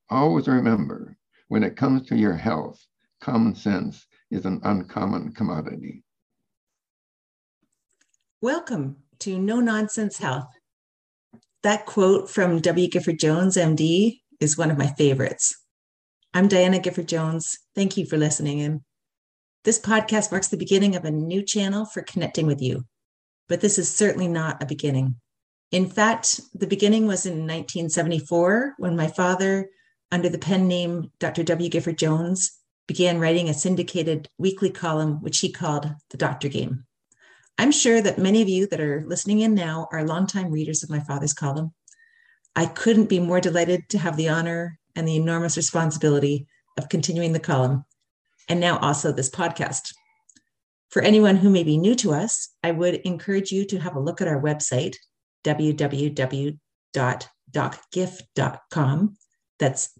Always remember, when it comes to your health, common sense is an uncommon commodity. Welcome to No Nonsense Health. That quote from W. Gifford Jones, MD, is one of my favorites. I'm Diana Gifford Jones. Thank you for listening in. This podcast marks the beginning of a new channel for connecting with you, but this is certainly not a beginning. In fact, the beginning was in 1974 when my father, under the pen name Dr. W. Gifford Jones, began writing a syndicated weekly column, which he called The Doctor Game. I'm sure that many of you that are listening in now are longtime readers of my father's column. I couldn't be more delighted to have the honor and the enormous responsibility of continuing the column, and now also this podcast. For anyone who may be new to us, I would encourage you to have a look at our website, www.docgiff.com. That's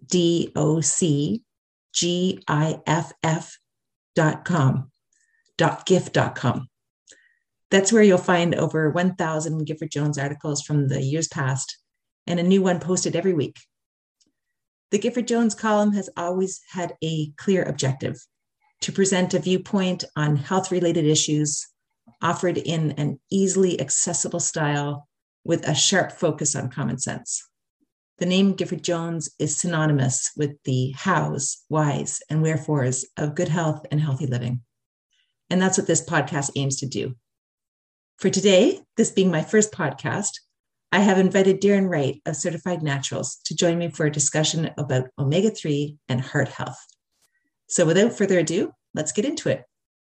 DOCGIFF.com, docgiff.com. That's where you'll find over 1,000 Gifford Jones articles from the years past and a new one posted every week. The Gifford Jones column has always had a clear objective: to present a viewpoint on health-related issues offered in an easily accessible style with a sharp focus on common sense. The name Gifford Jones is synonymous with the hows, whys, and wherefores of good health and healthy living. And that's what this podcast aims to do. For today, this being my first podcast, I have invited Darren Wright of Certified Naturals to join me for a discussion about omega-3 and heart health. So without further ado, let's get into it.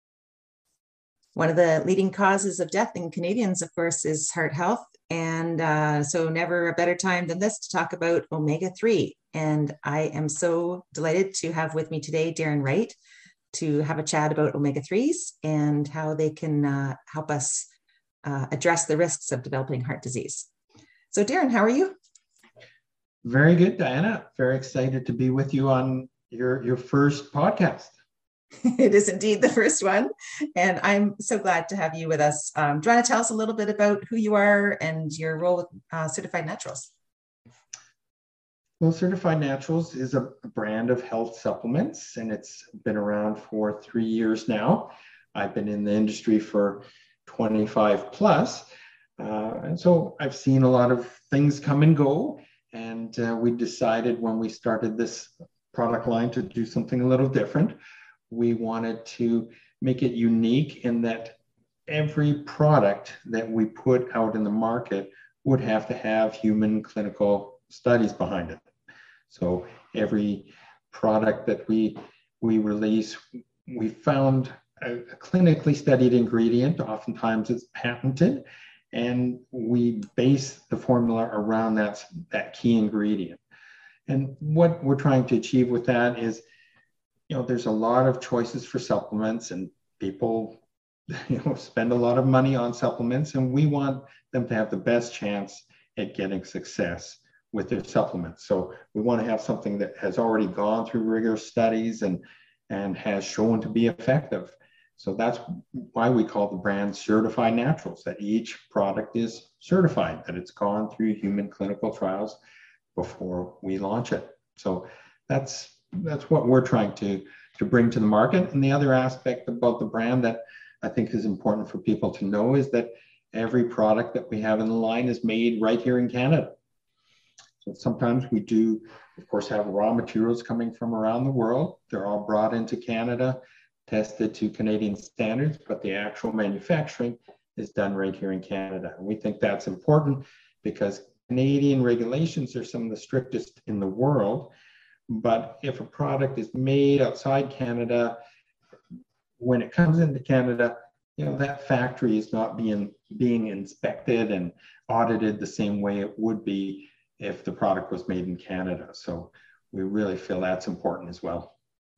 One of the leading causes of death in Canadians, of course, is heart health. And so never a better time than this to talk about omega-3. And I am so delighted to have with me today Darren Wright to have a chat about omega-3s and how they can help us address the risks of developing heart disease. So Darren, how are you? Very good, Diana. Very excited to be with you on your first podcast. It is indeed the first one. And I'm so glad to have you with us. Do you want to tell us a little bit about who you are and your role with Certified Naturals? Well, Certified Naturals is a brand of health supplements, and it's been around for 3 years now. I've been in the industry for 25 plus. And so I've seen a lot of things come and go. And we decided when we started this product line to do something a little different. We wanted to make it unique in that every product that we put out in the market would have to have human clinical studies behind it. So every product that we release, we found a clinically studied ingredient. Oftentimes it's patented, and we base the formula around that key ingredient. And what we're trying to achieve with that is, there's a lot of choices for supplements, and people, spend a lot of money on supplements, and we want them to have the best chance at getting success with their supplements. So we want to have something that has already gone through rigorous studies and has shown to be effective. So that's why we call the brand Certified Naturals, that each product is certified, that it's gone through human clinical trials before we launch it. So that's what we're trying to bring to the market. And the other aspect about the brand that I think is important for people to know is that every product that we have in the line is made right here in Canada. So sometimes we do, of course, have raw materials coming from around the world. They're all brought into Canada, tested to Canadian standards, but the actual manufacturing is done right here in Canada. And we think that's important because Canadian regulations are some of the strictest in the world. But if a product is made outside Canada, when it comes into Canada, that factory is not being inspected and audited the same way it would be if the product was made in Canada. So we really feel that's important as well.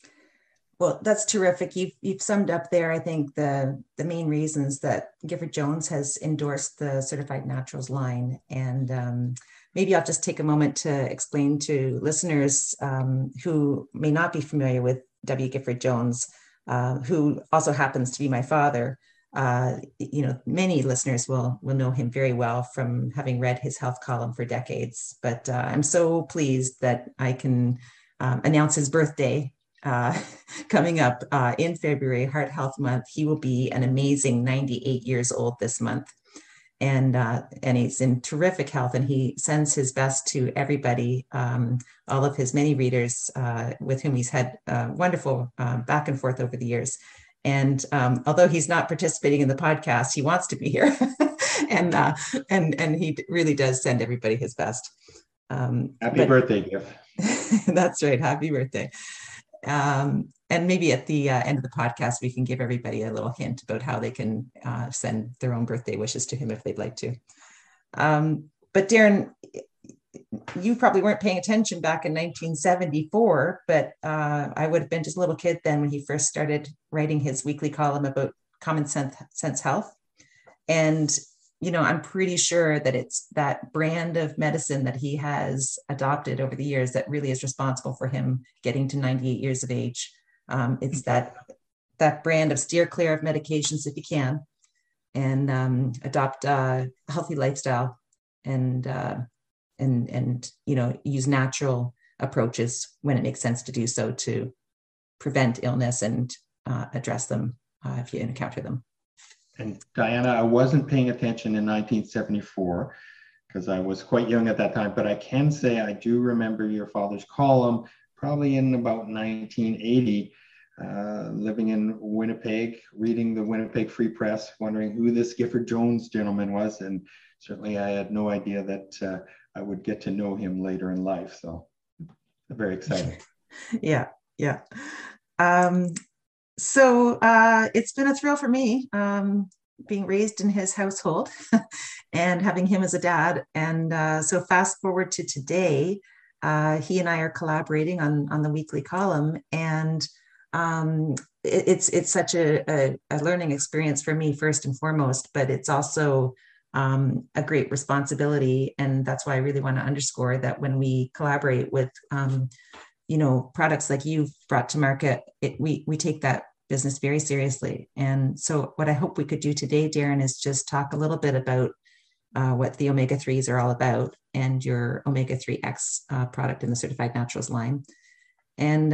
Well, that's terrific. You've summed up there, I think, the main reasons that Gifford Jones has endorsed the Certified Naturals line. And maybe I'll just take a moment to explain to listeners who may not be familiar with W. Gifford Jones, who also happens to be my father. many listeners will know him very well from having read his health column for decades. But I'm so pleased that I can announce his birthday coming up in February, Heart Health Month. He will be an amazing 98 years old this month. And he's in terrific health, and he sends his best to everybody, all of his many readers with whom he's had wonderful back and forth over the years. And although he's not participating in the podcast, he wants to be here, and he really does send everybody his best. Happy birthday, Giff. That's right. Happy birthday. And maybe at the end of the podcast, we can give everybody a little hint about how they can send their own birthday wishes to him if they'd like to. But Darren, you probably weren't paying attention back in 1974, but I would have been just a little kid then when he first started writing his weekly column about Common Sense Health. And, I'm pretty sure that it's that brand of medicine that he has adopted over the years that really is responsible for him getting to 98 years of age. It's that brand of steer clear of medications if you can, and adopt a healthy lifestyle, and use natural approaches when it makes sense to do so to prevent illness and address them if you encounter them. And Diana, I wasn't paying attention in 1974 because I was quite young at that time, but I can say I do remember your father's column probably in about 1980, living in Winnipeg, reading the Winnipeg Free Press, wondering who this Gifford Jones gentleman was. And certainly I had no idea that I would get to know him later in life. So very exciting. Yeah. So it's been a thrill for me being raised in his household and having him as a dad. And so fast forward to today, he and I are collaborating on the weekly column, and it's such a learning experience for me first and foremost, but it's also a great responsibility. And that's why I really want to underscore that when we collaborate with products like you've brought to market, we take that business very seriously. And so what I hope we could do today, Darren, is just talk a little bit about what the omega-3s are all about, and your omega-3X product in the Certified Naturals line. And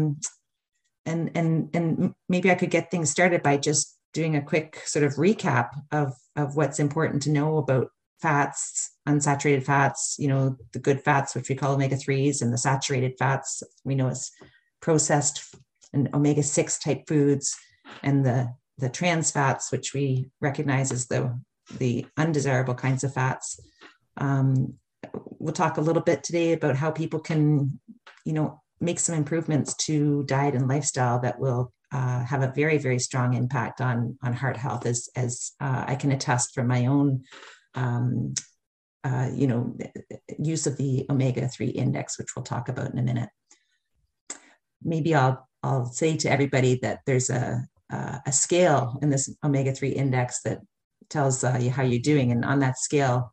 maybe I could get things started by just doing a quick sort of recap of what's important to know about fats, unsaturated fats, the good fats, which we call omega-3s, and the saturated fats we know as processed and omega-6 type foods, and the trans fats, which we recognize as the undesirable kinds of fats. We'll talk a little bit today about how people can, make some improvements to diet and lifestyle that will have a very, very strong impact on heart health, as I can attest from my own, use of the omega-3 index, which we'll talk about in a minute. Maybe I'll say to everybody that there's a scale in this omega-3 index that tells you how you're doing. And on that scale,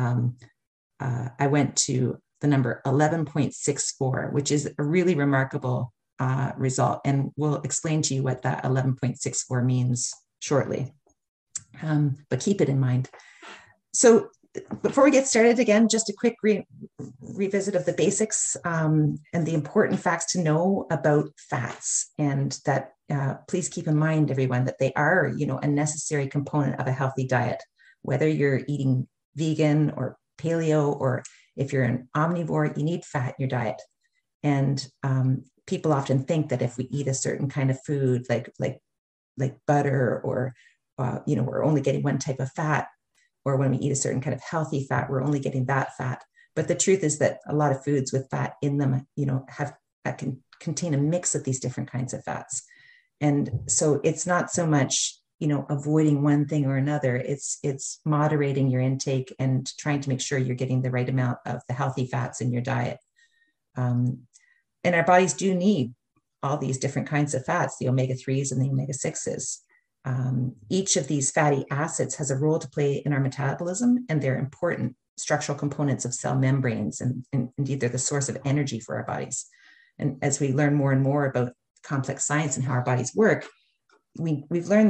I went to the number 11.64, which is a really remarkable result. And we'll explain to you what that 11.64 means shortly. But keep it in mind. So before we get started, again, just a quick revisit of the basics and the important facts to know about fats, and that please keep in mind, everyone, that they are, a necessary component of a healthy diet, whether you're eating vegan or paleo, or if you're an omnivore, you need fat in your diet. And people often think that if we eat a certain kind of food, like butter, or we're only getting one type of fat, or when we eat a certain kind of healthy fat, we're only getting that fat. But the truth is that a lot of foods with fat in them, can contain a mix of these different kinds of fats. And so it's not so much, avoiding one thing or another. It's moderating your intake and trying to make sure you're getting the right amount of the healthy fats in your diet. And our bodies do need all these different kinds of fats, the omega-3s and the omega-6s. Each of these fatty acids has a role to play in our metabolism, and they're important structural components of cell membranes, and indeed they're the source of energy for our bodies. And as we learn more and more about complex science and how our bodies work, we've learned that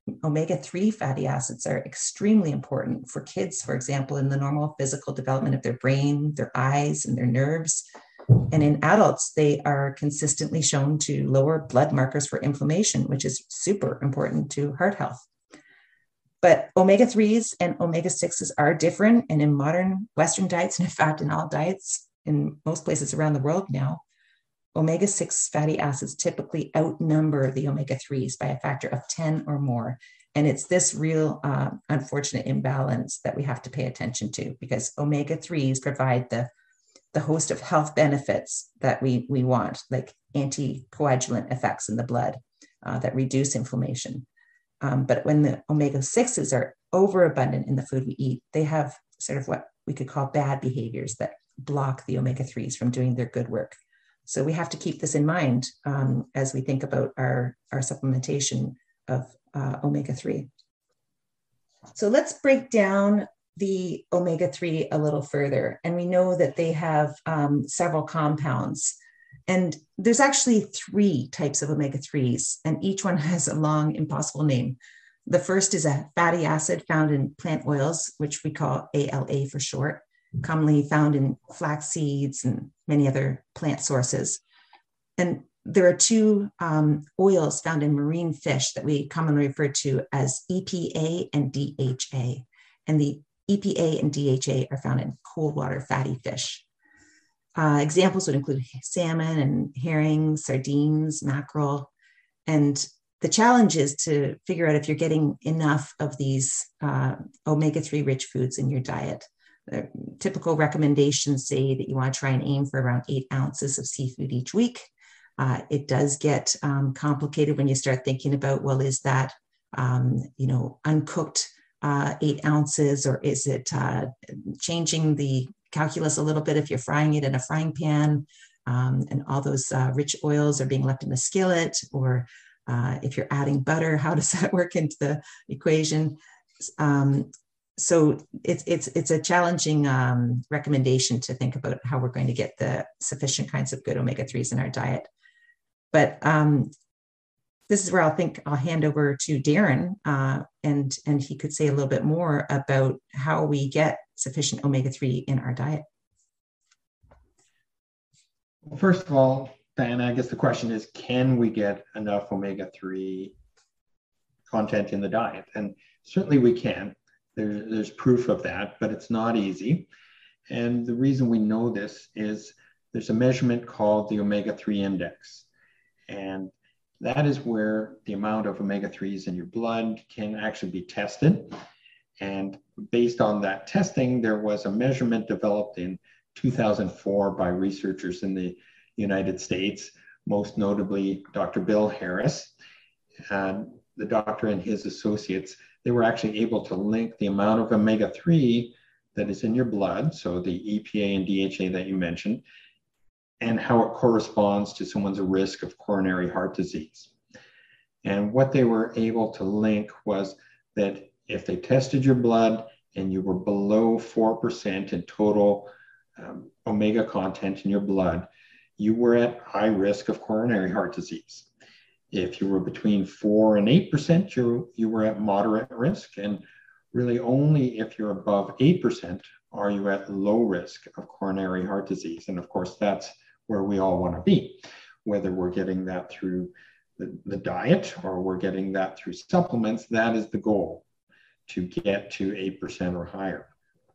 omega-3 fatty acids are extremely important for kids, for example, in the normal physical development of their brain, their eyes, and their nerves. And in adults, they are consistently shown to lower blood markers for inflammation, which is super important to heart health. But omega-3s and omega-6s are different. And in modern Western diets, and in fact, in all diets in most places around the world now, omega-6 fatty acids typically outnumber the omega-3s by a factor of 10 or more. And it's this real unfortunate imbalance that we have to pay attention to, because omega-3s provide the host of health benefits that we want, like anticoagulant effects in the blood that reduce inflammation. But when the omega-6s are overabundant in the food we eat, they have sort of what we could call bad behaviors that block the omega-3s from doing their good work. So we have to keep this in mind as we think about our supplementation of omega-3. So let's break down the omega-3 a little further. And we know that they have several compounds. And there's actually 3 types of omega-3s, and each one has a long, impossible name. The first is a fatty acid found in plant oils, which we call ALA for short, commonly found in flax seeds and many other plant sources. And there are 2 oils found in marine fish that we commonly refer to as EPA and DHA. And the EPA and DHA are found in cold water fatty fish. Examples would include salmon and herring, sardines, mackerel. And the challenge is to figure out if you're getting enough of these omega-3 rich foods in your diet. The typical recommendations say that you want to try and aim for around 8 ounces of seafood each week. It does get complicated when you start thinking about, well, is that, uncooked 8 ounces, or is it changing the calculus a little bit if you're frying it in a frying pan and all those rich oils are being left in the skillet, or if you're adding butter, how does that work into the equation? So it's a challenging recommendation to think about how we're going to get the sufficient kinds of good omega-3s in our diet. But this is where I'll hand over to Darren, and he could say a little bit more about how we get sufficient omega-3 in our diet. Well, first of all, Diana, I guess the question is, can we get enough omega-3 content in the diet? And certainly we can. There's proof of that, but it's not easy. And the reason we know this is there's a measurement called the omega-3 index. And that is where the amount of omega-3s in your blood can actually be tested. And based on that testing, there was a measurement developed in 2004 by researchers in the United States, most notably Dr. Bill Harris. And the doctor and his associates, they were actually able to link the amount of omega-3 that is in your blood, so the EPA and DHA that you mentioned, and how it corresponds to someone's risk of coronary heart disease. And what they were able to link was that if they tested your blood and you were below 4% in total omega content in your blood, you were at high risk of coronary heart disease. If you were between 4 and 8%, you were at moderate risk. And really only if you're above 8% are you at low risk of coronary heart disease. And of course, that's where we all want to be, whether we're getting that through the diet or we're getting that through supplements. That is the goal, to get to 8% or higher.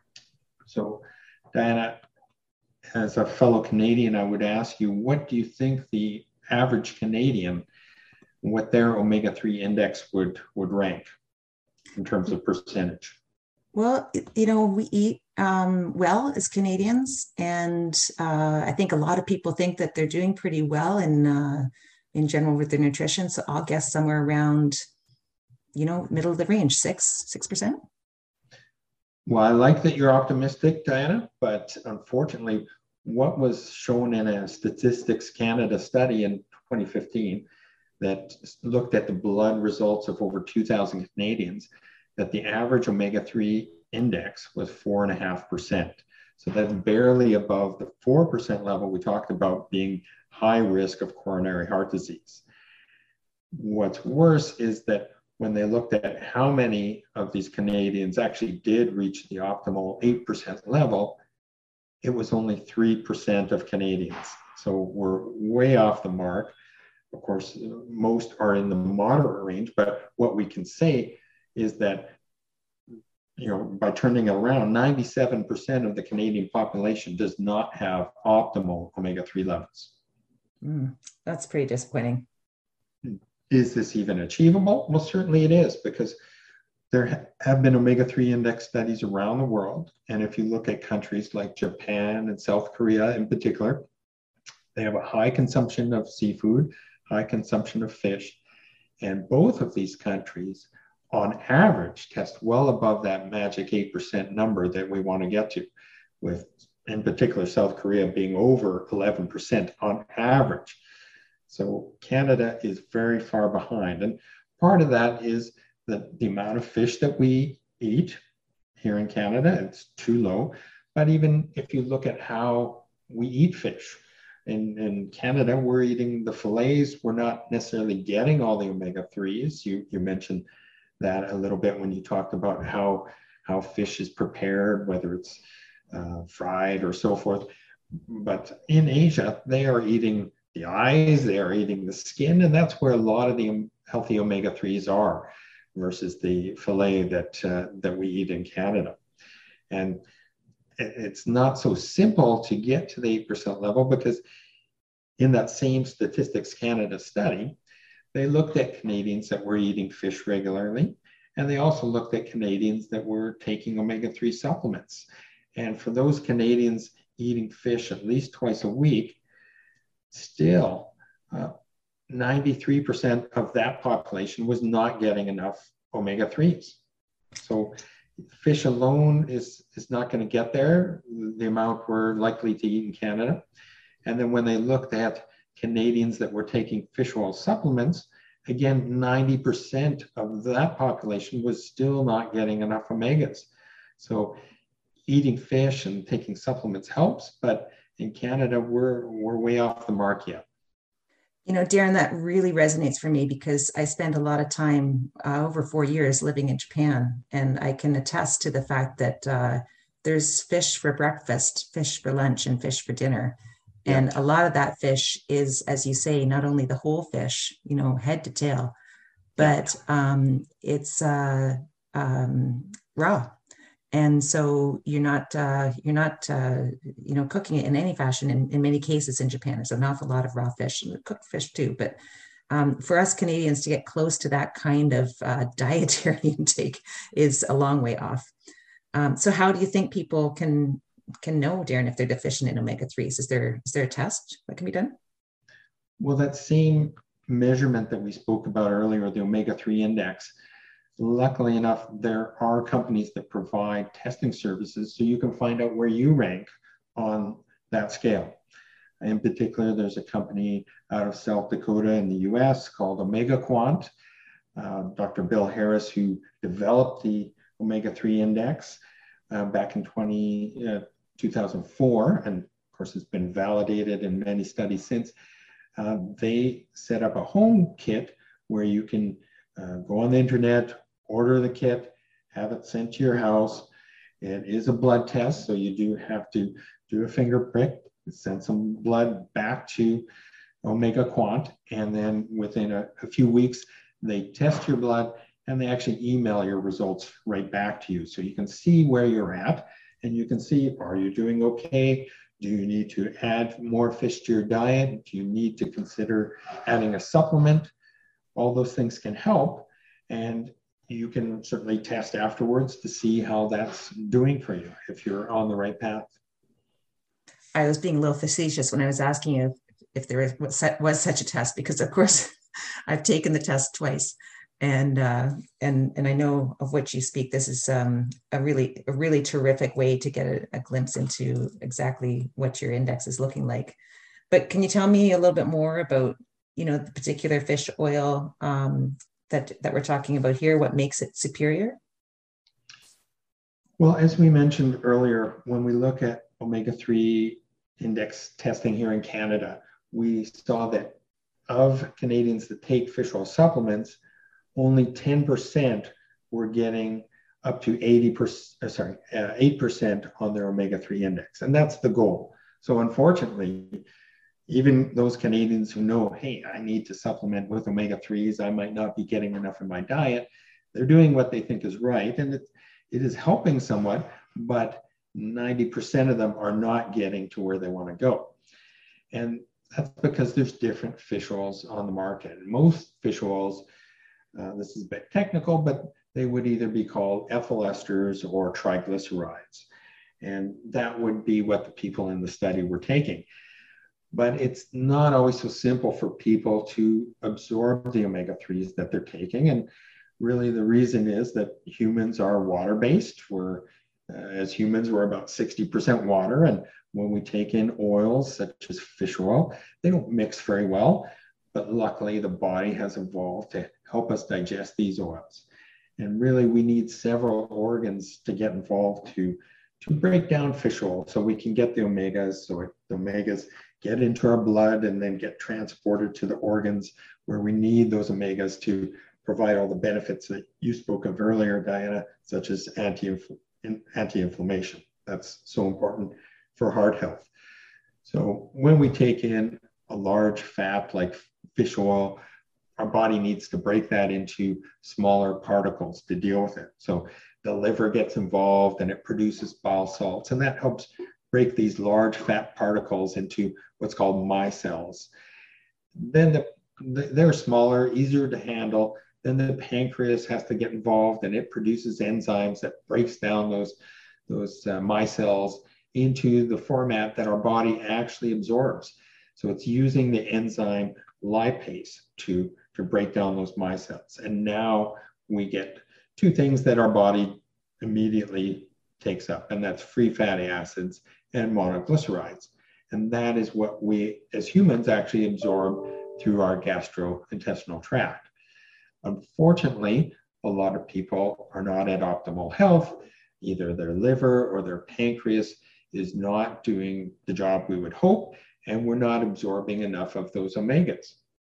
So Diana, as a fellow Canadian, I would ask you, what do you think the average Canadian, what their omega-3 index would rank in terms of percentage? Well, we eat well as Canadians, and I think a lot of people think that they're doing pretty well in general with their nutrition. So I'll guess somewhere around, middle of the range, 6%. Well, I like that you're optimistic, Diana, but unfortunately, what was shown in a Statistics Canada study in 2015 that looked at the blood results of over 2,000 Canadians, that the average omega-3 index was 4.5%. So that's barely above the 4% level we talked about being high risk of coronary heart disease. What's worse is that when they looked at how many of these Canadians actually did reach the optimal 8% level, it was only 3% of Canadians. So we're way off the mark. Of course, most are in the moderate range, but what we can say is that, by turning it around, 97% of the Canadian population does not have optimal omega-3 levels. That's pretty disappointing. Is this even achievable? Well, certainly it is, because there have been omega-3 index studies around the world. And if you look at countries like Japan and South Korea in particular, they have a high consumption of seafood, high consumption of fish. And both of these countries, on average, test well above that magic 8% number that we want to get to, with, in particular, South Korea being over 11% on average. So Canada is very far behind. And part of that is the amount of fish that we eat here in Canada. It's too low. But even if you look at how we eat fish, in Canada, we're eating the fillets. We're not necessarily getting all the omega-3s. You mentioned that a little bit when you talked about how fish is prepared, whether it's fried or so forth. But in Asia, they are eating the eyes, they are eating the skin, and that's where a lot of the healthy omega-3s are, versus the fillet that we eat in Canada. And it's not so simple to get to the 8% level, because in that same Statistics Canada study, they looked at Canadians that were eating fish regularly, and they also looked at Canadians that were taking omega-3 supplements. And for those Canadians eating fish at least twice a week, still 93% of that population was not getting enough omega-3s. So fish alone is not going to get there, the amount we're likely to eat in Canada. And then when they looked at Canadians that were taking fish oil supplements, again, 90% of that population was still not getting enough omegas. So eating fish and taking supplements helps, but in Canada, we're way off the mark yet. Darren, that really resonates for me, because I spent a lot of time, over 4 years, living in Japan, and I can attest to the fact that there's fish for breakfast, fish for lunch, and fish for dinner. Yeah. And a lot of that fish is, as you say, not only the whole fish, head to tail, but it's raw. And so you're not cooking it in any fashion. In many cases in Japan, there's an awful lot of raw fish, and cooked fish too. But for us Canadians to get close to that kind of dietary intake is a long way off. So how do you think people can know, Darren, if they're deficient in omega-3s? Is there a test that can be done? Well, that same measurement that we spoke about earlier, the omega-3 index, luckily enough, there are companies that provide testing services, so you can find out where you rank on that scale. In particular, there's a company out of South Dakota in the US called OmegaQuant. Dr. Bill Harris, who developed the omega-3 index back in 2004, and of course it's been validated in many studies since, they set up a home kit where you can go on the internet, order the kit, have it sent to your house. It is a blood test, so you do have to do a finger prick, send some blood back to OmegaQuant, and then within a few weeks, they test your blood and they actually email your results right back to you. So you can see where you're at, and you can see, are you doing okay? Do you need to add more fish to your diet? Do you need to consider adding a supplement? All those things can help, and you can certainly test afterwards to see how that's doing for you, if you're on the right path. I was being a little facetious when I was asking you if there was such a test, because of course I've taken the test twice, and I know of what you speak. This is a really terrific way to get a glimpse into exactly what your index is looking like. But can you tell me a little bit more about the particular fish oil that we're talking about here? What makes it superior? Well, as we mentioned earlier, when we look at omega-3 index testing here in Canada, we saw that of Canadians that take fish oil supplements, only 10% were getting up to 80%, 8% on their omega-3 index. And that's the goal. So unfortunately, even those Canadians who know, hey, I need to supplement with omega-3s, I might not be getting enough in my diet, they're doing what they think is right. And it is helping somewhat, but 90% of them are not getting to where they want to go. And that's because there's different fish oils on the market. And most fish oils, this is a bit technical, but they would either be called ethyl esters or triglycerides. And that would be what the people in the study were taking. But it's not always so simple for people to absorb the omega-3s that they're taking. And really the reason is that humans are water-based. As humans, we're about 60% water. And when we take in oils such as fish oil, they don't mix very well. But luckily, the body has evolved to help us digest these oils. And really, we need several organs to get involved to break down fish oil so we can get the omegas. So the omegas get into our blood and then get transported to the organs where we need those omegas to provide all the benefits that you spoke of earlier, Diana, such as anti-inflammation. That's so important for heart health. So when we take in a large fat like fish oil, our body needs to break that into smaller particles to deal with it. So the liver gets involved and it produces bile salts, and that helps break these large fat particles into what's called micelles. Then they're smaller, easier to handle. Then the pancreas has to get involved and it produces enzymes that breaks down those micelles into the format that our body actually absorbs. So it's using the enzyme lipase to break down those micelles. And now we get two things that our body immediately takes up, and that's free fatty acids and monoglycerides. And that is what we as humans actually absorb through our gastrointestinal tract. Unfortunately, a lot of people are not at optimal health. Either their liver or their pancreas is not doing the job we would hope, and we're not absorbing enough of those omegas.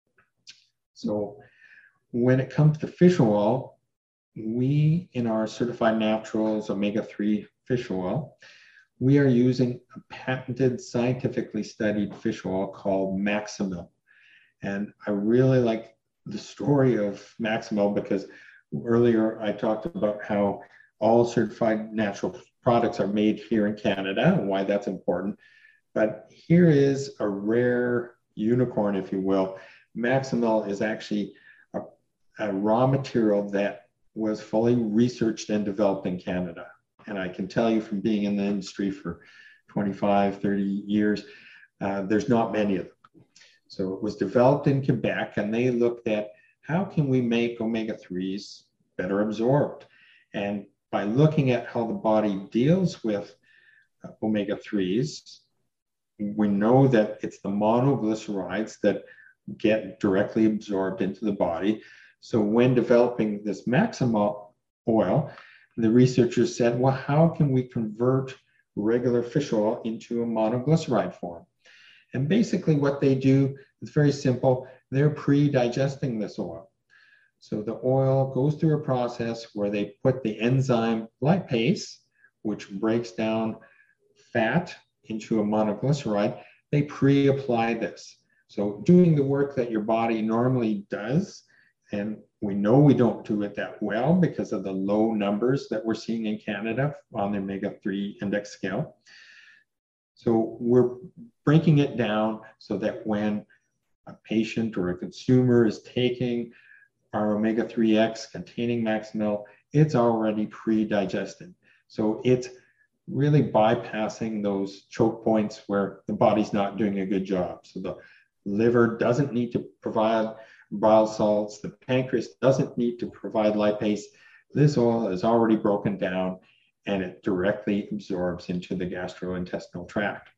So when it comes to fish oil, we, in our Certified Naturals omega-3 fish oil, we are using a patented, scientifically studied fish oil called Maximil. And I really like the story of Maximil because earlier I talked about how all certified natural products are made here in Canada and why that's important. But here is a rare unicorn, if you will. Maximil is actually a raw material that was fully researched and developed in Canada. And I can tell you from being in the industry for 25, 30 years, there's not many of them. So it was developed in Quebec, and they looked at how can we make omega-3s better absorbed? And by looking at how the body deals with omega-3s, we know that it's the monoglycerides that get directly absorbed into the body. So when developing this Maximil oil, the researchers said, well, how can we convert regular fish oil into a monoglyceride form? And basically what they do is very simple. They're pre-digesting this oil. So the oil goes through a process where they put the enzyme lipase, which breaks down fat into a monoglyceride. They pre-apply this. So doing the work that your body normally does, and we know we don't do it that well because of the low numbers that we're seeing in Canada on the omega-3 index scale. So we're breaking it down so that when a patient or a consumer is taking our omega-3X containing Maximil, it's already pre-digested. So it's really bypassing those choke points where the body's not doing a good job. So the liver doesn't need to provide bile salts. The pancreas doesn't need to provide lipase. This oil is already broken down and it directly absorbs into the gastrointestinal tract.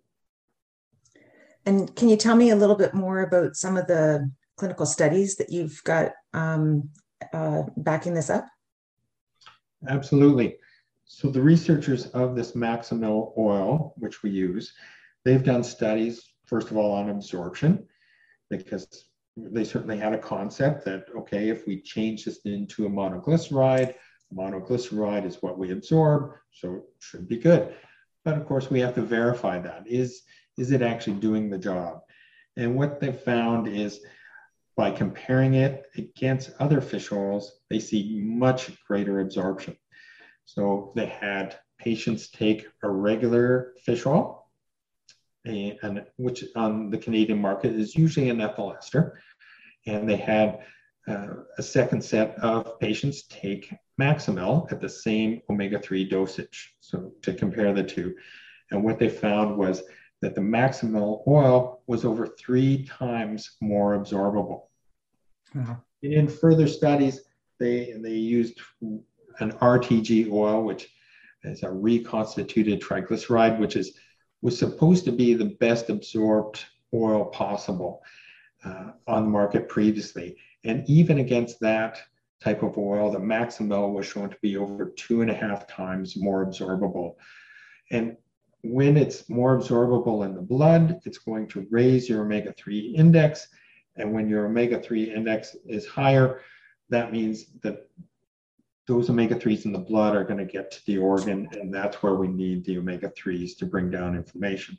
And can you tell me a little bit more about some of the clinical studies that you've got backing this up? Absolutely. So the researchers of this Maximil oil, which we use, they've done studies, first of all, on absorption, because they certainly had a concept that, okay, if we change this into a monoglyceride is what we absorb, so it should be good. But of course, we have to verify that. Is it actually doing the job? And what they found is by comparing it against other fish oils, they see much greater absorption. So they had patients take a regular fish oil, and which on the Canadian market is usually an ethyl ester, and they had a second set of patients take Maximel at the same omega-3 dosage, so to compare the two. And what they found was that the Maximel oil was over 3 times more absorbable. Wow. And in further studies, they used an RTG oil, which is a reconstituted triglyceride, which was supposed to be the best absorbed oil possible on the market previously. And even against that type of oil, the Maximel was shown to be over 2.5 times more absorbable. And when it's more absorbable in the blood, it's going to raise your omega-3 index. And when your omega-3 index is higher, that means that those omega-3s in the blood are going to get to the organ, and that's where we need the omega-3s to bring down inflammation.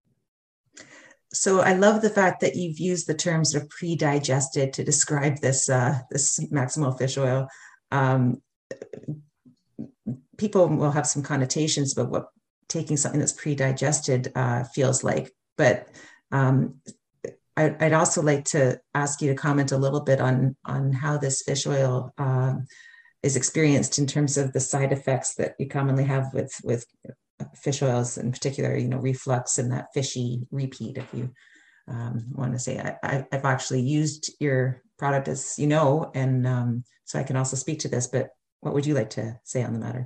So I love the fact that you've used the term sort of pre-digested to describe this this Maximel fish oil. People will have some connotations about what taking something that's pre-digested feels like, but I'd also like to ask you to comment a little bit on how this fish oil is experienced in terms of the side effects that you commonly have with fish oils, in particular, reflux and that fishy repeat. If you want to say, I've actually used your product, as you know, and so I can also speak to this. But what would you like to say on the matter?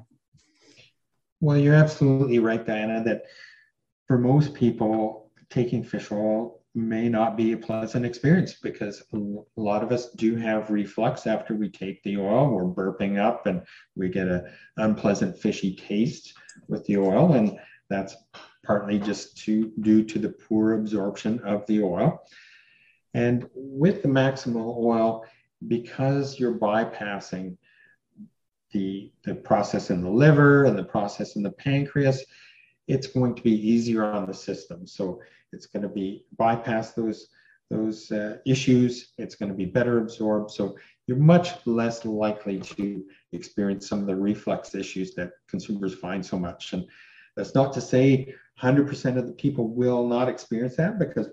Well, you're absolutely right, Diana, that for most people, taking fish oil may not be a pleasant experience because a lot of us do have reflux after we take the oil. We're burping up and we get an unpleasant fishy taste with the oil, and that's partly just due to the poor absorption of the oil. And with the Maximel oil, because you're bypassing the process in the liver and the process in the pancreas, it's going to be easier on the system. So it's going to be bypass those issues. It's going to be better absorbed. So you're much less likely to experience some of the reflux issues that consumers find so much. And that's not to say 100% of the people will not experience that, because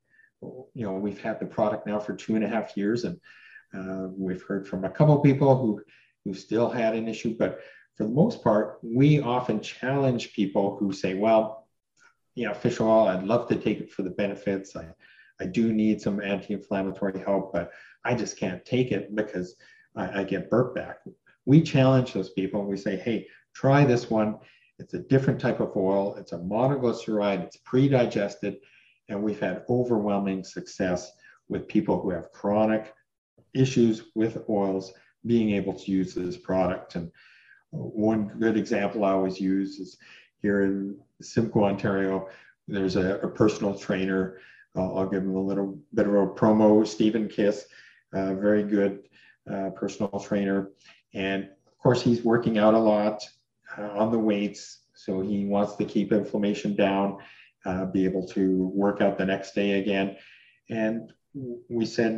we've had the product now for 2.5 years, and we've heard from a couple of people who still had an issue. But for the most part, we often challenge people who say, well, fish oil, I'd love to take it for the benefits. I do need some anti-inflammatory help, but I just can't take it because I get burp back. We challenge those people. We say, hey, try this one. It's a different type of oil. It's a monoglyceride. It's pre-digested. And we've had overwhelming success with people who have chronic issues with oils being able to use this product. And one good example I always use is here in Simcoe, Ontario. There's a personal trainer. I'll give him a little bit of a promo, Stephen Kiss, very good personal trainer. And of course, he's working out a lot on the weights. So he wants to keep inflammation down, be able to work out the next day again. And we said,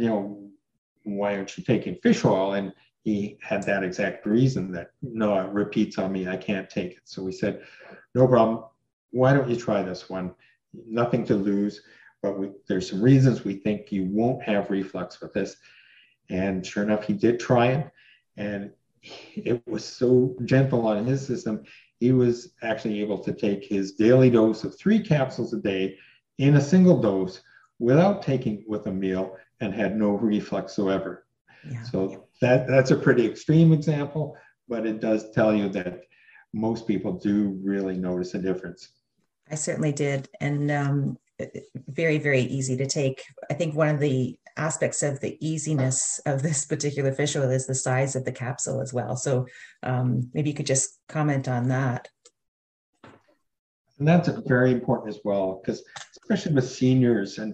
why aren't you taking fish oil? And he had that exact reason, that no, it repeats on me, I can't take it. So we said, no problem. Why don't you try this one? Nothing to lose, but there's some reasons we think you won't have reflux with this. And sure enough, he did try it, and it was so gentle on his system. He was actually able to take his daily dose of 3 capsules a day in a single dose without taking it with a meal, and had no reflux whatsoever. Yeah. So that's a pretty extreme example, but it does tell you that most people do really notice a difference. I certainly did. And very, very easy to take. I think one of the aspects of the easiness of this particular fish oil is the size of the capsule as well. So maybe you could just comment on that. And that's very important as well, because especially with seniors, and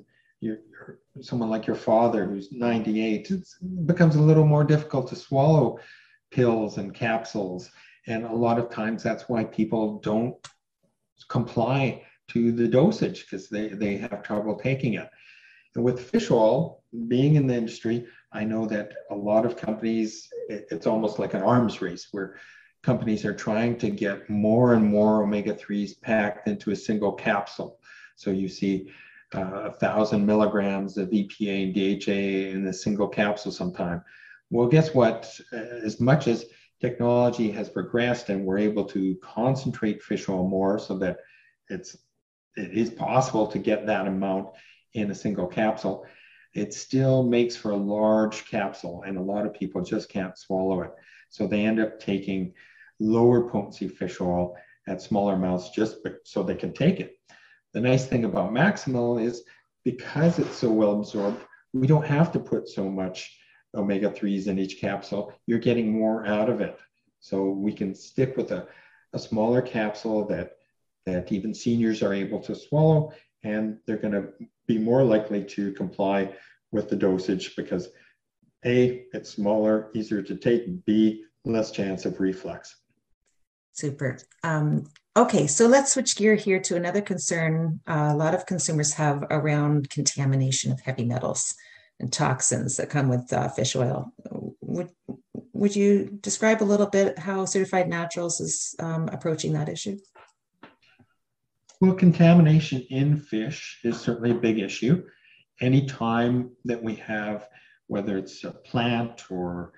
someone like your father who's 98, it becomes a little more difficult to swallow pills and capsules. And a lot of times that's why people don't comply to the dosage, because they have trouble taking it. And with fish oil, being in the industry, I know that a lot of companies, it's almost like an arms race where companies are trying to get more and more omega-3s packed into a single capsule. So you see 1,000 milligrams of EPA and DHA in a single capsule sometime. Well, guess what? As much as technology has progressed and we're able to concentrate fish oil more so that it is possible to get that amount in a single capsule, it still makes for a large capsule, and a lot of people just can't swallow it. So they end up taking lower potency fish oil at smaller amounts just so they can take it. The nice thing about Maximal is because it's so well absorbed, we don't have to put so much omega-3s in each capsule. You're getting more out of it. So we can stick with a smaller capsule that even seniors are able to swallow, and they're going to be more likely to comply with the dosage because A, it's smaller, easier to take, B, less chance of reflux. Super. Okay, so let's switch gear here to another concern a lot of consumers have around contamination of heavy metals and toxins that come with fish oil. Would you describe a little bit how Certified Naturals is approaching that issue? Well, contamination in fish is certainly a big issue. Anytime that we have, whether it's a plant or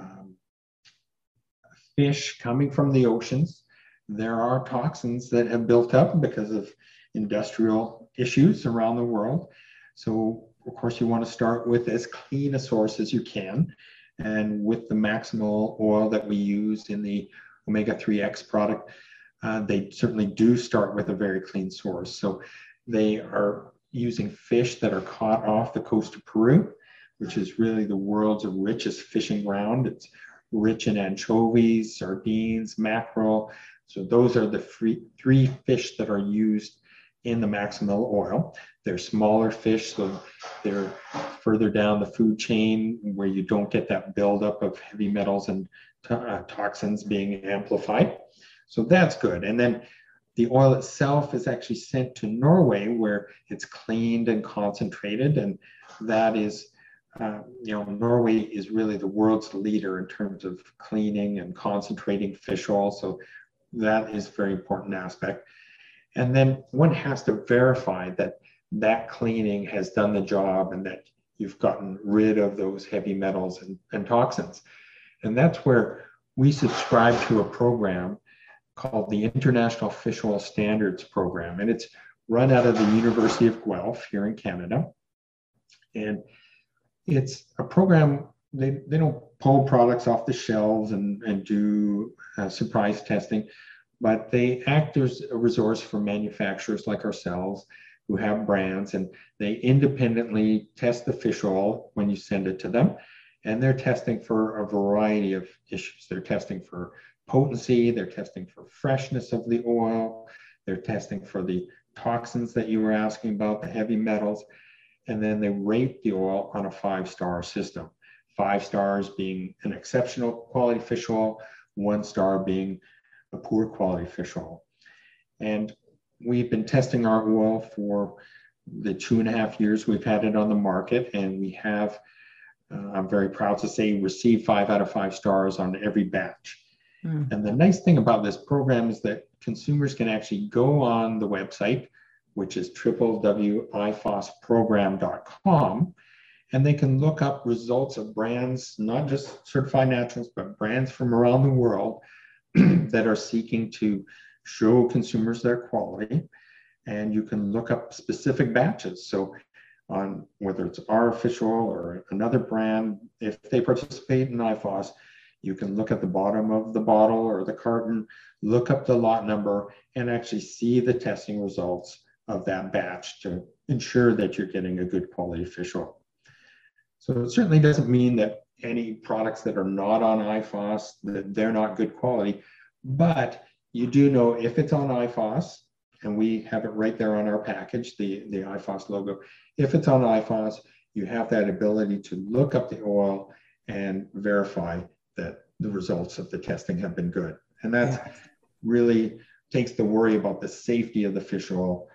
fish coming from the oceans, there are toxins that have built up because of industrial issues around the world. So, of course, you want to start with as clean a source as you can. And with the Maximal oil that we use in the Omega-3X product, they certainly do start with a very clean source. So they are using fish that are caught off the coast of Peru, which is really the world's richest fishing ground. It's rich in anchovies, sardines, mackerel. So those are the three fish that are used in the Maximal oil. They're smaller fish, so they're further down the food chain where you don't get that buildup of heavy metals and toxins being amplified. So that's good. And then the oil itself is actually sent to Norway where it's cleaned and concentrated. And that is, Norway is really the world's leader in terms of cleaning and concentrating fish oil. So that is a very important aspect. And then one has to verify that that cleaning has done the job and that you've gotten rid of those heavy metals and toxins. And that's where we subscribe to a program called the International Fish Oil Standards Program. And it's run out of the University of Guelph here in Canada. And it's a program, they don't pull products off the shelves and do surprise testing, but they act as a resource for manufacturers like ourselves who have brands, and they independently test the fish oil when you send it to them. And they're testing for a variety of issues. They're testing for potency, they're testing for freshness of the oil, they're testing for the toxins that you were asking about, the heavy metals, and then they rate the oil on a 5-star system. 5 stars being an exceptional quality fish oil, 1 star being a poor quality fish oil. And we've been testing our oil for the 2.5 years we've had it on the market, and we have, I'm very proud to say, received 5 out of 5 stars on every batch. And the nice thing about this program is that consumers can actually go on the website, which is www.ifosprogram.com, and they can look up results of brands, not just Certified Naturals, but brands from around the world that are seeking to show consumers their quality. And you can look up specific batches. So on whether it's our fish oil or another brand, if they participate in IFOS, you can look at the bottom of the bottle or the carton, look up the lot number, and actually see the testing results of that batch to ensure that you're getting a good quality fish oil. So it certainly doesn't mean that any products that are not on IFOS, that they're not good quality, but you do know if it's on IFOS and we have it right there on our package, the IFOS logo. If it's on IFOS, you have that ability to look up the oil and verify that the results of the testing have been good. And that really takes the worry about the safety of the fish oil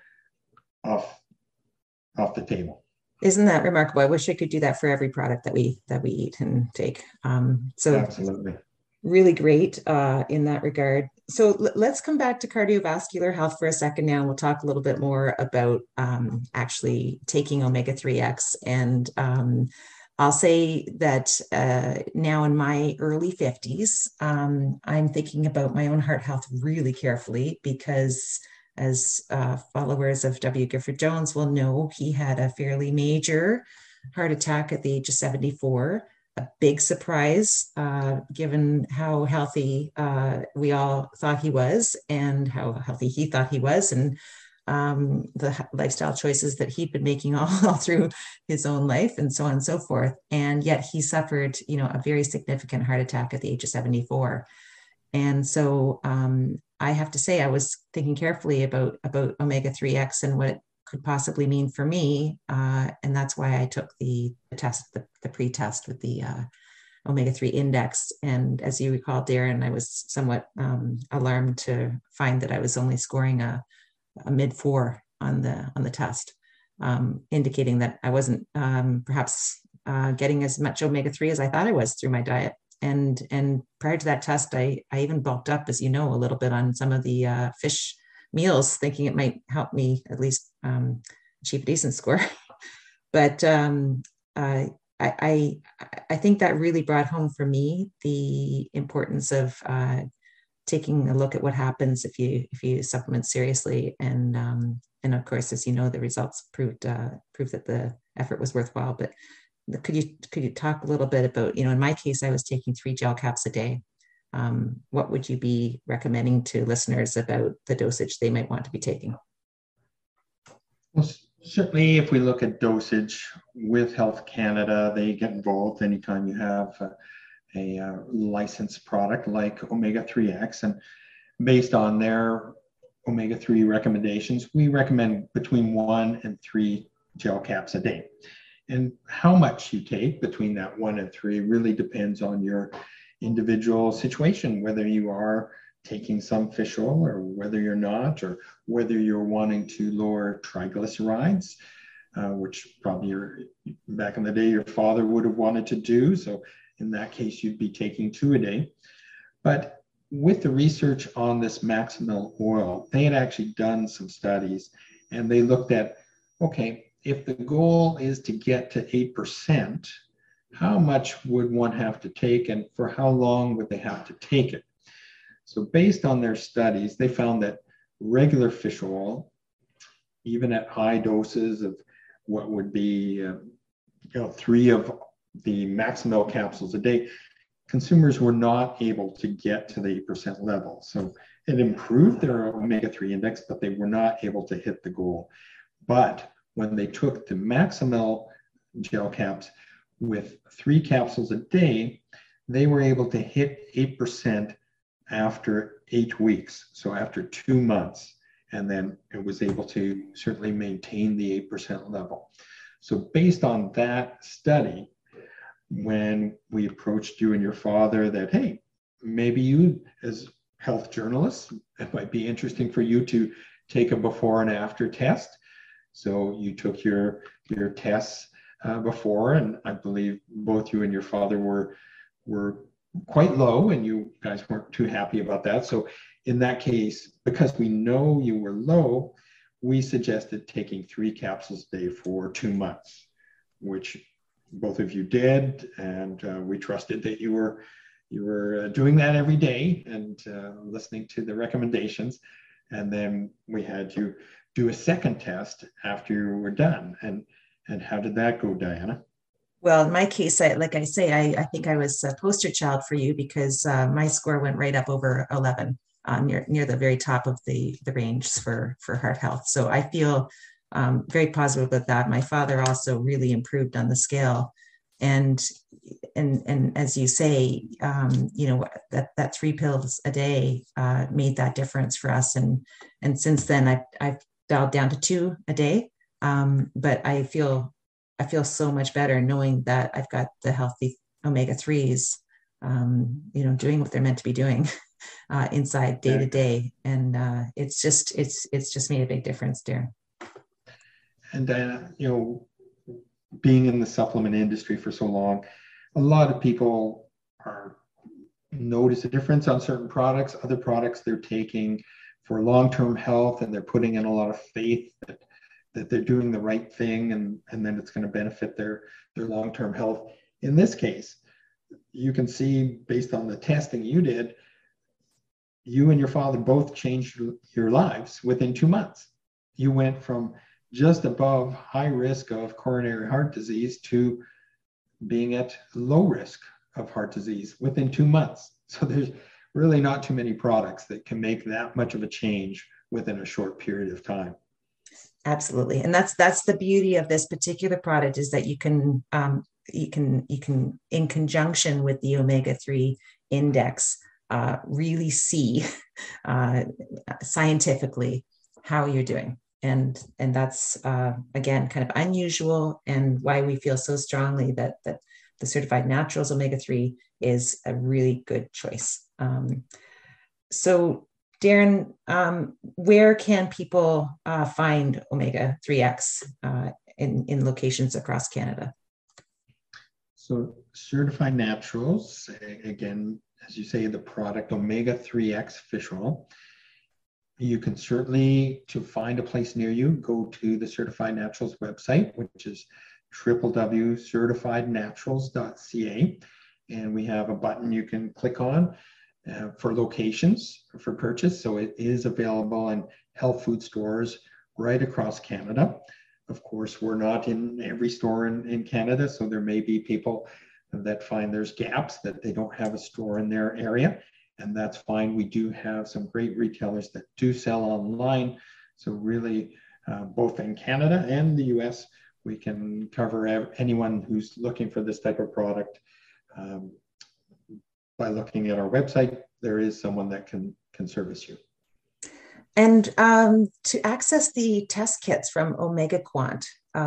off the table. Isn't that remarkable? I wish I could do that for every product that we eat and take. So absolutely, really great in that regard. So let's come back to cardiovascular health for a second now. We'll talk a little bit more about actually taking omega-3X. And I'll say that now in my early 50s, I'm thinking about my own heart health really carefully, because as followers of W. Gifford Jones will know, he had a fairly major heart attack at the age of 74. A big surprise, given how healthy we all thought he was and how healthy he thought he was, and the lifestyle choices that he'd been making all through his own life, and so on and so forth. And yet he suffered, a very significant heart attack at the age of 74. And so I have to say, I was thinking carefully about omega-3X and what it could possibly mean for me. And that's why I took the test, the pre-test with the omega-3 index. And as you recall, Darren, I was somewhat alarmed to find that I was only scoring a mid-4 on the test, indicating that I wasn't perhaps getting as much omega-3 as I thought I was through my diet. And prior to that test, I even bulked up, as you know, a little bit on some of the fish meals, thinking it might help me at least achieve a decent score. But I think that really brought home for me the importance of taking a look at what happens if you supplement seriously. And of course, as you know, the results proved that the effort was worthwhile. But could you talk a little bit about, in my case, I was taking 3 gel caps a day. What would you be recommending to listeners about the dosage they might want to be taking? Well, certainly if we look at dosage with Health Canada, they get involved anytime you have a licensed product like omega-3X. And based on their omega-3 recommendations, we recommend between 1 and 3 gel caps a day. And how much you take between that 1 and 3 really depends on your individual situation, whether you are taking some fish oil or whether you're not, or whether you're wanting to lower triglycerides, which probably back in the day your father would have wanted to do. So in that case, you'd be taking 2 a day. But with the research on this Maximil oil, they had actually done some studies, and they looked at, okay, if the goal is to get to 8%, how much would one have to take, and for how long would they have to take it? So based on their studies, they found that regular fish oil, even at high doses of what would be 3 of the Maximil capsules a day, consumers were not able to get to the 8% level. So it improved their omega-3 index, but they were not able to hit the goal. But when they took the Maximil gel caps with 3 capsules a day, they were able to hit 8% after 8 weeks, so after 2 months. And then it was able to certainly maintain the 8% level. So based on that study, when we approached you and your father that, hey, maybe you as health journalists, it might be interesting for you to take a before and after test. So you took your tests before, and I believe both you and your father were quite low, and you guys weren't too happy about that. So in that case, because we know you were low, we suggested taking 3 capsules a day for 2 months, which both of you did, and we trusted that you were doing that every day and listening to the recommendations. And then we had you do a second test after you were done. And how did that go, Diana? Well, in my case, I think I was a poster child for you, because my score went right up over 11, near the very top of the range for heart health. So I feel very positive about that. My father also really improved on the scale. And and as you say, that 3 pills a day made that difference for us. And since then, I've dialed down to 2 a day. But I feel so much better knowing that I've got the healthy omega-3s, doing what they're meant to be doing inside day to day. And it's just made a big difference, Darren. And being in the supplement industry for so long, a lot of people notice a difference on certain products. Other products they're taking for long-term health, and they're putting in a lot of faith that they're doing the right thing, and then it's going to benefit their long-term health. In this case, you can see based on the testing you did, you and your father both changed your lives within 2 months. You went from just above high risk of coronary heart disease to being at low risk of heart disease within 2 months. So there's really not too many products that can make that much of a change within a short period of time. Absolutely. And that's the beauty of this particular product, is that you can in conjunction with the omega-3 index, really see scientifically how you're doing. And that's, again, kind of unusual, and why we feel so strongly that the Certified Naturals Omega-3 is a really good choice. So Darren, where can people find Omega-3X in locations across Canada? So Certified Naturals, again, as you say, the product Omega-3X fish oil. You can certainly, to find a place near you, go to the Certified Naturals website, which is www.certifiednaturals.ca. And we have a button you can click on for locations for purchase. So it is available in health food stores right across Canada. Of course, we're not in every store in Canada, so there may be people that find there's gaps, that they don't have a store in their area, and that's fine. We do have some great retailers that do sell online. So really, both in Canada and the US, we can cover anyone who's looking for this type of product. By looking at our website, there is someone that can service you. And to access the test kits from OmegaQuant,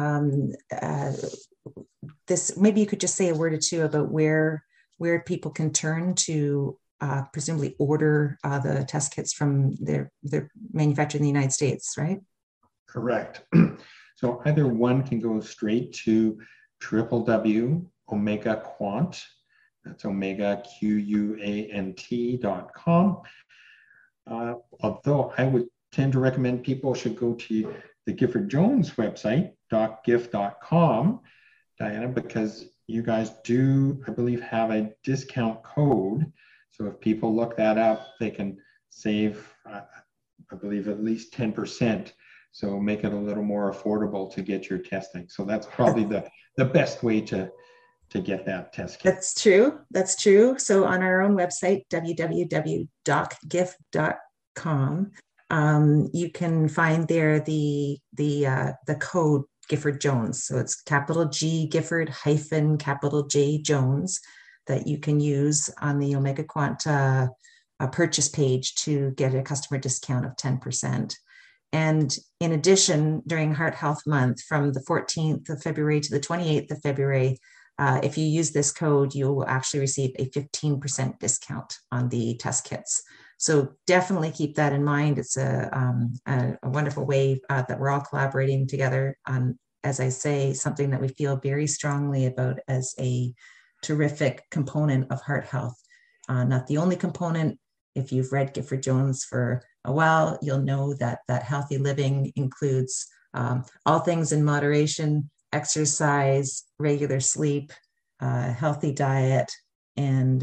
this, maybe you could just say a word or two about where people can turn to presumably order the test kits from their manufactured in the United States, right? Correct. So either one can go straight to www.omegaquant, that's Omega QUANT.com. Although I would tend to recommend people should go to the Gifford Jones website, docgift.com, Diana, because you guys do, I believe, have a discount code. So if people look that up, they can save, I believe, at least 10%. So make it a little more affordable to get your testing. So that's probably the best way to get that test kit. That's true. So on our own website, www.docgift.com, you can find there the code Gifford Jones. So it's capital G Gifford hyphen capital J Jones that you can use on the OmegaQuant purchase page to get a customer discount of 10%. And in addition, during Heart Health Month, from the 14th of February to the 28th of February, if you use this code, you will actually receive a 15% discount on the test kits. So definitely keep that in mind. It's a wonderful way that we're all collaborating together on, as I say, something that we feel very strongly about as a terrific component of heart health. Not the only component. If you've read Gifford Jones for a while, you'll know that healthy living includes all things in moderation: exercise, regular sleep, healthy diet, and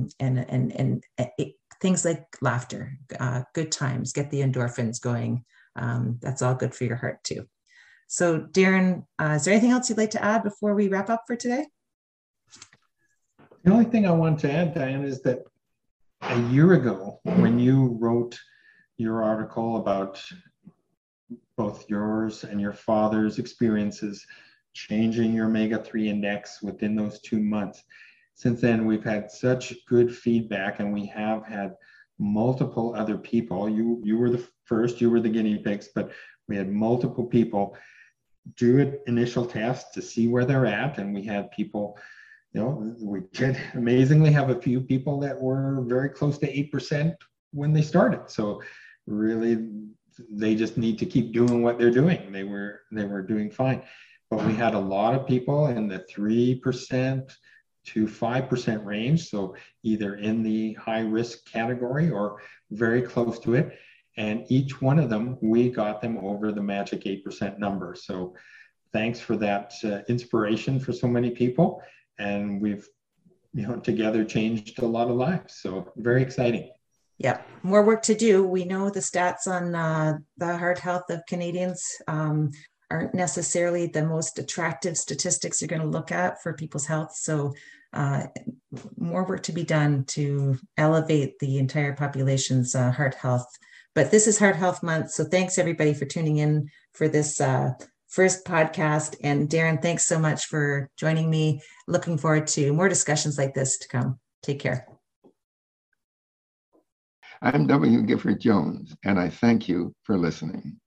things like laughter, good times, get the endorphins going. That's all good for your heart too. So Darren, is there anything else you'd like to add before we wrap up for today? The only thing I want to add, Diane, is that a year ago, when you wrote your article about both yours and your father's experiences changing your omega-3 index within those 2 months, since then, we've had such good feedback, and we have had multiple other people. You were the first, you were the guinea pigs, but we had multiple people do an initial test to see where they're at. And we had people, we did amazingly have a few people that were very close to 8% when they started. So really, they just need to keep doing what they're doing. They were doing fine. But we had a lot of people in the 3% to 5% range. So either in the high risk category or very close to it. And each one of them, we got them over the magic 8% number. So thanks for that inspiration for so many people. And we've, together changed a lot of lives. So very exciting. Yeah, more work to do. We know the stats on the heart health of Canadians aren't necessarily the most attractive statistics you're going to look at for people's health. So more work to be done to elevate the entire population's heart health. But this is Heart Health Month. So thanks everybody for tuning in for this first podcast. And Darren, thanks so much for joining me. Looking forward to more discussions like this to come. Take care. I'm W. Gifford Jones, and I thank you for listening.